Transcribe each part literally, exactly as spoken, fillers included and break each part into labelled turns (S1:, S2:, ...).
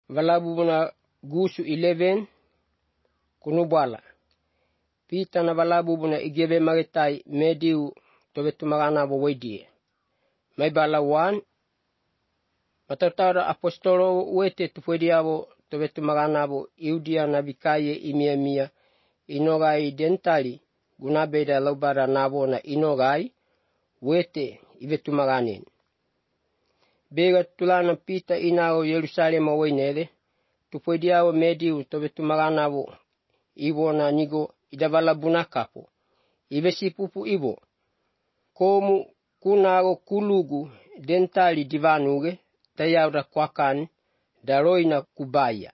S1: valabu na gusu eleven kunubala. Pita na valabu na igebe maritai mediu tobetumagana bo wedie. May bala one. Matatara apostolo wete tupwediabo tobetumagana bo Iudia na bikaye imia mia inogai dentali gunabeda laubara nabo na inogai wete ibetumaganen. Bega tulana pita inao Yerusalema wenele tupwediabo mediu tobetumagana bo ibo na nigo idavala bunakapo. Ibe sipupu ibo. Komu kunago kulugu dentali divanuge tayauda kwakan daroina kubaya.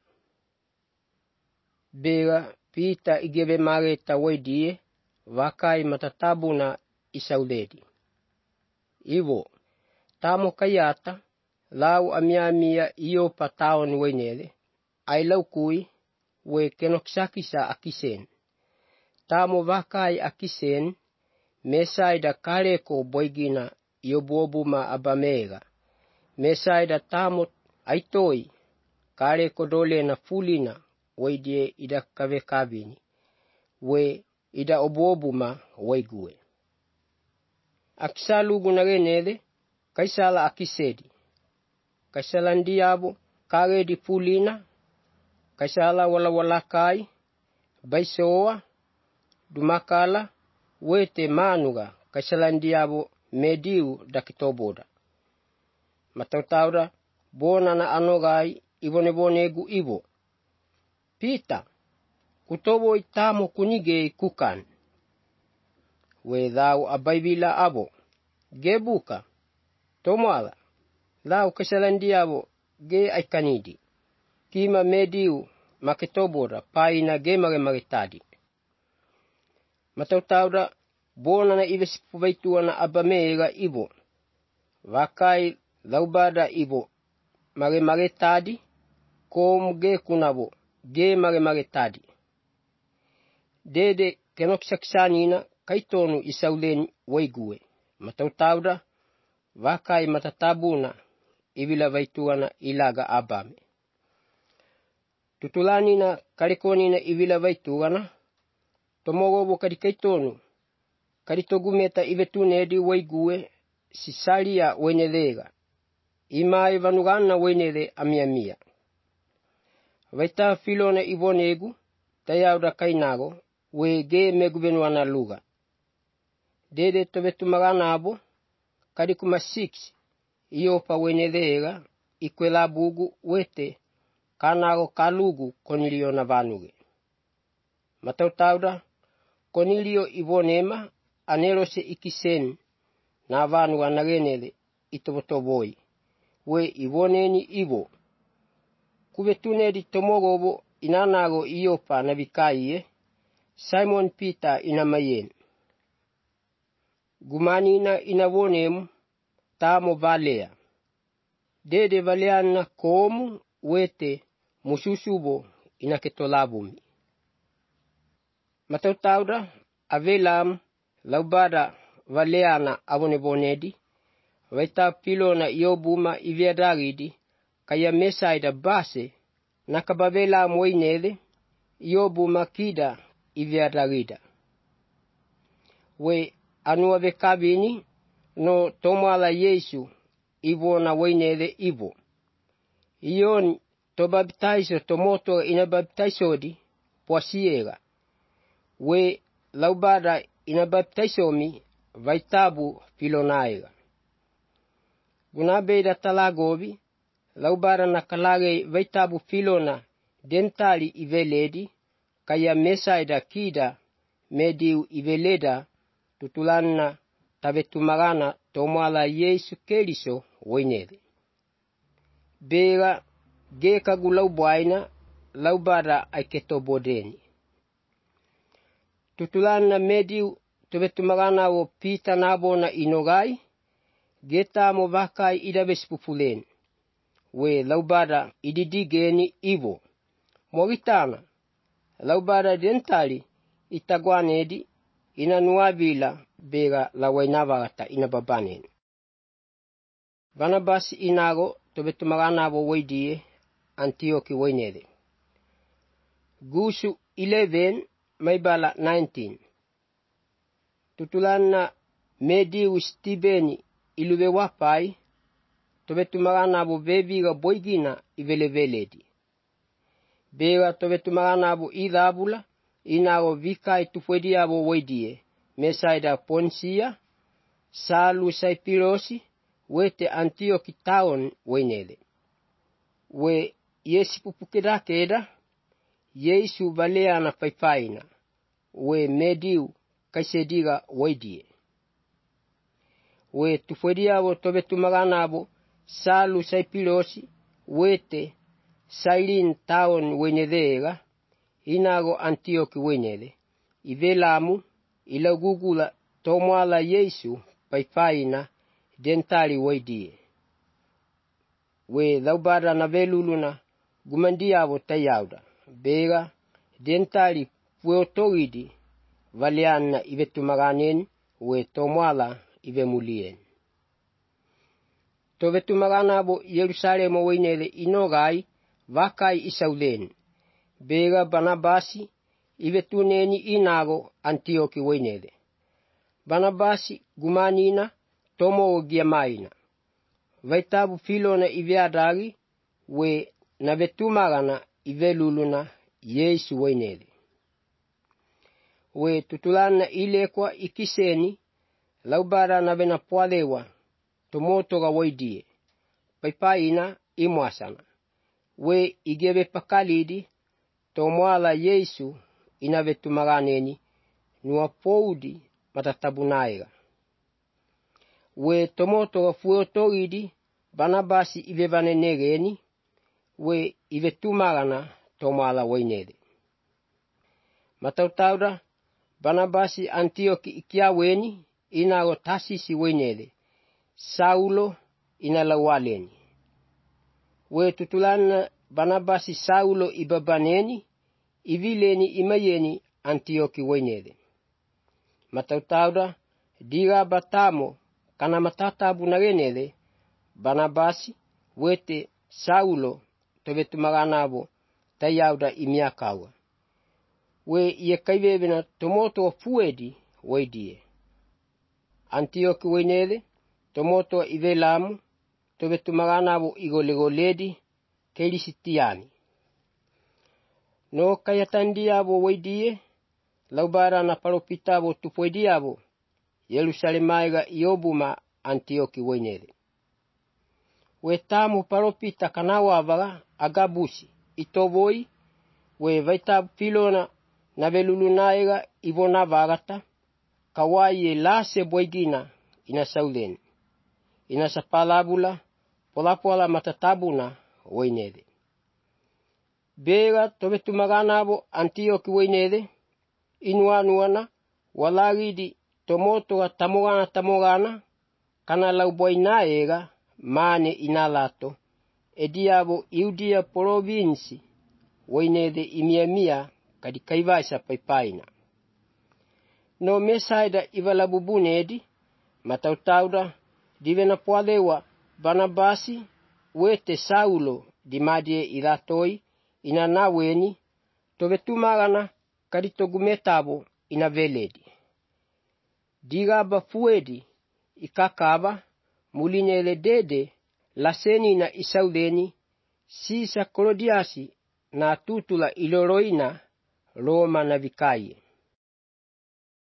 S1: Bega pita igebe mareta wedie wakai matatabu na isauledi. Ivo tamo kayata lau amiamia iyo pataon wenele ailau kui we kenoksakisa akisen. Tamo wakai akisen mesaida kareko boigina yobuobuma abamega. Mesaida tamo aitoi kareko dole na fulina weidie ida kave kabini we ida obuobuma weigue. Akisalu gunagenele kaisala akisedi. Kaisala ndiabo kare di fulina kaisala wala wala kai baisoa dumakala wete manuga kaisala ndiabo mediu dakitoboda. Matautaura bona na anogai ibone bonegu ibo. Pita kutobo itamo kunige kukan. We thou abaibila abo. Gebuka. Tomala. Thou kasalandiabo ge aikanidi. Kima mediu maketobora paina ge mage magetadi. Matautaura bona na ivesipubaitua na abamega ibo. Wakai laubada ibo mage magetadi kom ge kunabo ge mage magetadi. Dede kenokshaksanina kaitonu isauleni weigue. Matautaura wakai matatabuna ibila vaituana ilaga abame. Tutulanina karikonina ibila vaituana tomogobo kadikaitonu karitogumeta ivetunedi weigue sisalia wenelega. Imae vanugana wenele amiamia. Vaita filona ibonegu tayauda kainago we ge megubenuana luga. Dede tobetumagana abo kadikuma six iopa wenelega ikwela bugu wete kanago kalugu konilio na vanuge. Matautauda konilio ibonema anerose ikisen na vanuga nagenele itobotoboi. We iboneni ibo. Kubetunedi tomogobo inanago iopa na bikaiye Simon Peter inamayen. Gumanina inawonemu tamo valea. Dede valeana komu wete mususubo inaketolabumi. Matautauda avelam laubada valeana avonebonedi. Vaita pilona iobuma iviadagidi kaya mesaida base nakabavela moinele iobuma kida iviadagida. We anua vekabini no tomala Yesu ivo na wainele ivo. Ion to baptizo tomoto ina baptizodi poasiega. We laubada ina baptizomi vaitabu filonaega. Gunabeda talagobi, laubara na kalage vaitabu filona dentali iveledi, kaya mesaida kida mediu iveleda tutulana tabetumagana tomala Yesu Keriso wenele. Bega geka gulaubaina laubara aiketobodeni. Tutulana mediu tabetumagana wo pita nabo na inogai, geta mo vakai idabespupulen. We laubada ididigeni ivo. Moritana, laubada dentali itagwanedi inanuabila bega la wainavagata inababanen. Vanabasi inago tobetumagana bo weidie Antioki wainede. Gusu eleven maibala nineteen. Tutulana Mediu Stibeni iluwe wapai tobetumagana abo bebiga boigina iveleveledi. Bega tobetumagana abo idhabula inago vikai tufwedi abo waidie mesaida Ponsia Salu Saipirosi wete Antioki town wainede. We yesi pupukeda keda Yesu baleana paipaina we Mediu kaisediga waidie. We tufwedi abo tobetumagana abo Salu Saipirosi wete Sailin town wainedega inago Antioki wainede. Ivelamu ila gugula tomwala Yesu paipaina dentali waidie. We dhaubada na veluluna gumandia abo tayauda. Bega dentali puotogidi valiana ivetumaganen we tomwala ivemulien. Tovetumagana abo Yerusalemu wainede inogai vakai isaulen. Bega Banabasi ivetuneni inago Antioki wainede. Banabasi gumanina tomo giamaina. Vaitabu filona iveadagi we navetumagana iveluluna Yesu wainede. We tutulana ilekwa ikiseni laubara navena poalewa tomotoga waidie. Paipaina imwasana. We igebe pakalidi tomwala Yesu inavetumaganeni nuapoudi matatabunaega. We tomotoga fuotogidi Banabasi ivevanenegeni we ivetumagana tomwala wainede. Matautauda Banabasi Antioki ikiaweni inago Tasisi wainede. Saulo inalawaleni. We tutulana Banabasi Saulo ibabaneni ivileni imayeni Antioki wainede. Matautauda diga batamo kana matatabu nagenede Banabasi wete Saulo tobetumagana abo tayauda imiakawa. We iye kaivevena tomoto fuedi waidie. Antioki wainede tomoto ivelamu tobetumagana abo igolegoledi kelisitiani. No kayatandi abo waidie laubara na paropita abo tufwedi abo Yerusalemaiga iobuma Antioki wainede. We tamu paropita kanawavaga Agabusi itoboi we vaitabu filona na velulunaega ivona vagata kawaye lase boigina inasauleni. Inasapalabula polapola matatabuna wainede. Bega tobetumagana abo Antioki wainede inuanuana walagidi tomotoga tamogana tamogana kana lauboinaega mane inalato ediabo Iudia provinsi wainede imiamia kadikaivaisa paipaina. No mesaida ivalabubunedi matautauda divena poalewa Banabasi wete Saulo dimadie ilatoi inanaweni tobetumagana kaditogumetabo inaveledi. Diga bafuedi ikakaba mulinele dede laseni na isauleni sisa Kolodiasi na tutula iloroina Roma na vikaye.